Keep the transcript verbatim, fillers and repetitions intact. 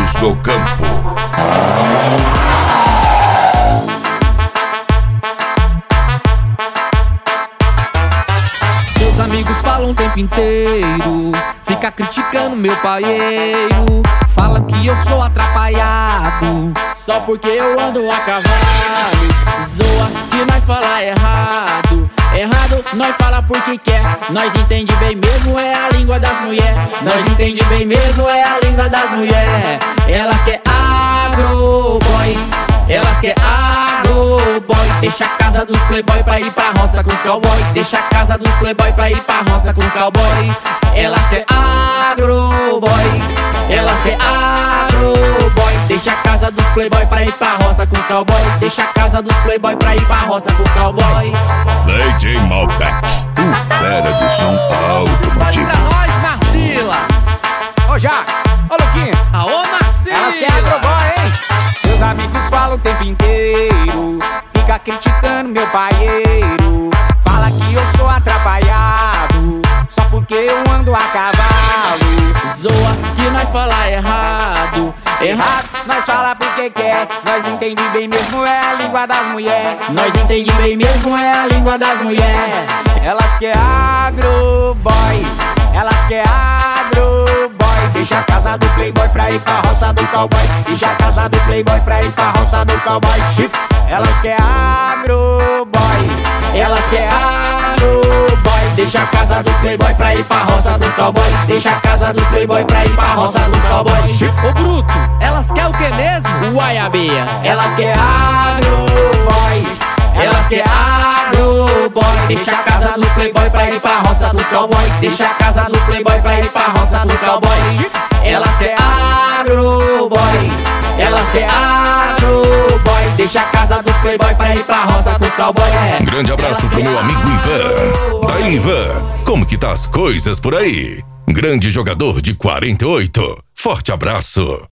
Reis do Campo. Seus amigos falam o tempo inteiro, fica criticando meu paieiro. Falam que eu sou atrapalhado, só porque eu ando a cavalo. Zoa que nós fala errado, errado nós fala porque quer. Nós entende bem mesmo, é a língua das mulher. Nós entende bem mesmo, é a língua das mulher. Elas quer agroboy, elas quer agroboy. Deixa a casa dos playboy pra ir pra roça com os cowboy. Deixa a casa dos playboy pra ir pra roça com os cowboy. Elas quer agroboy, elas quer agroboy. Deixa a casa dos playboy pra ir pra roça com os cowboy. Deixa a casa dos playboy pra ir pra roça com os cowboy. D J Malbec, o fera de São Paulo. Pode pra nós, Marcila. Ô Jax, ô Luquinha. Aô, Marcila. Elas querem agroboy, hein? Seus amigos falam o tempo inteiro, fica criticando meu paieiro. Fala que eu sou atrapalhado, só porque eu ando a cavalo. Zoa que nós fala errado, Errado, nós fala porque quer. Nós entende bem mesmo, é a língua das mulher. nós entende bem mesmo, é a língua das mulher. Elas quer agroboy, elas quer agroboy. Deixa a casa do playboy pra ir pra roça do cowboy. Deixa a casa do playboy pra ir pra roça do cowboy. Chip. Elas quer agroboy, elas quer agroboy. Deixa a casa do playboy pra ir pra roça do cowboy. Deixa a casa do playboy pra ir pra roça do cowboy. Chip. Ô bruto, elas quer o que mesmo? Uaiabia. Elas quer agroboy, elas quer agroboy. Deixa a casa do playboy pra ir pra roça do cowboy. Deixa a casa do playboy pra ir pra roça do cowboy. Elas quer agroboy, elas quer agroboy. Deixa a casa do playboy pra ir pra roça do cowboy. Um grande abraço pro meu amigo Ivan. Daí, Ivan, como que tá as coisas por aí? Grande jogador de quarenta e oito. Forte abraço.